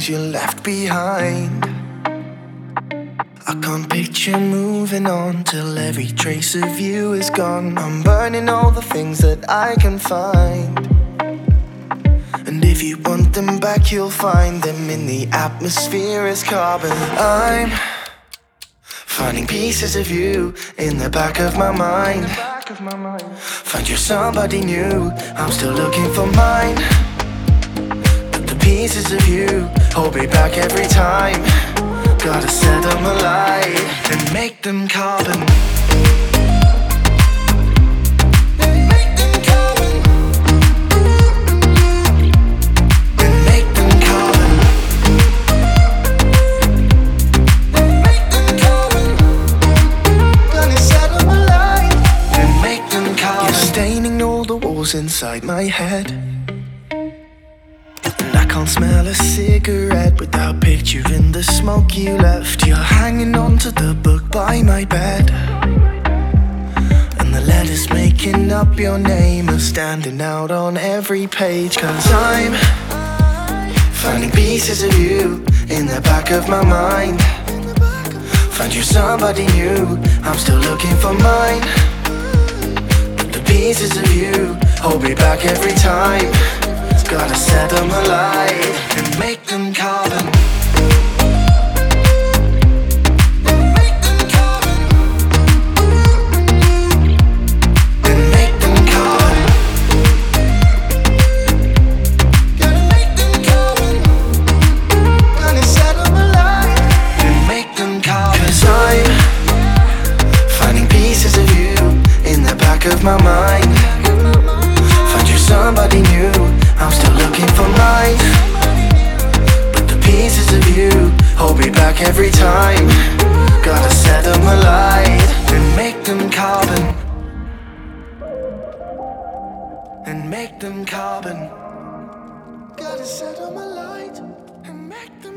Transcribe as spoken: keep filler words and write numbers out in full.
things you left behind. I can't picture moving on till every trace of you is gone. I'm burning all the things that I can find, and if you want them back, you'll find them in the atmosphere as carbon. I'm finding pieces of you in the back of my mind. Find you somebody new, I'm still looking for mine. But the pieces of you hold me back every time. Gotta set them alight and make them carbon. Inside my head, and I can't smell a cigarette without picturing the smoke you left. You're hanging on to the book by my bed, and the letters making up your name are standing out on every page. Cause I'm finding pieces of you in the back of my mind. Find you somebody new, I'm still looking for mine. Pieces of you hold me back every time. Gotta set them alight and make them carbon. Of my mind, find you somebody new, I'm still looking for mine. But the pieces of you hold me back every time. Gotta set them alight and make them carbon. And make them carbon. Gotta set them alight and make them